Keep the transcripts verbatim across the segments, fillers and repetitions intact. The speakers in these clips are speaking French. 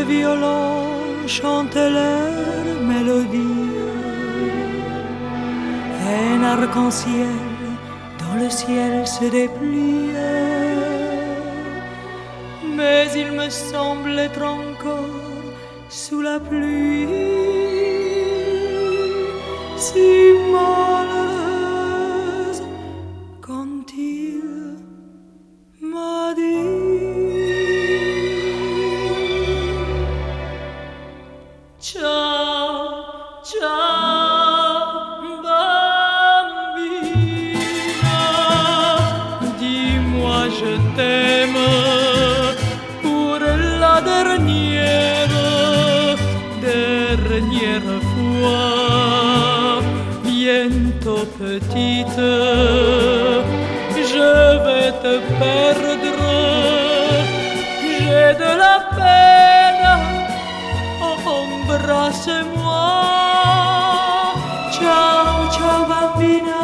violons chantaient leur mélodie. Un arc-en-ciel dans le ciel se dépliait, mais il me semble être encore sous la pluie, si malheureuse quand il m'a dit ciao, ciao bambina, dis-moi je t'aime pour la dernière, dernière fois. Bientôt petite, je vais te perdre, j'ai de la peine, embrasse-moi. Ciao, ciao bambina,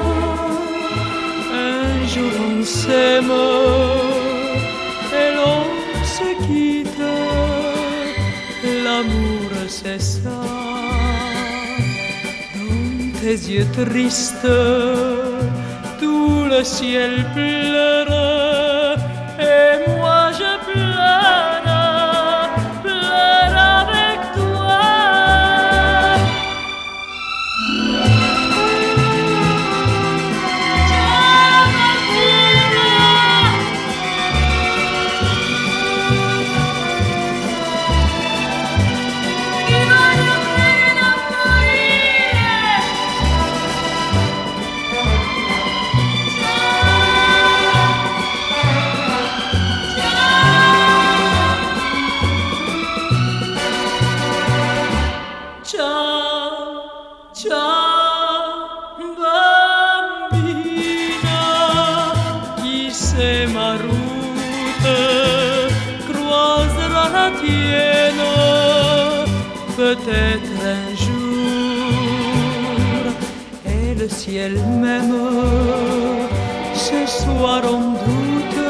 un jour on s'aime et l'on se quitte, l'amour c'est ça. Tes yeux tristes, tout le ciel pleure, et moi je pleure, pleure avec toi. Ma route croisera la tienne, peut-être un jour, et le ciel même, ce soir on doute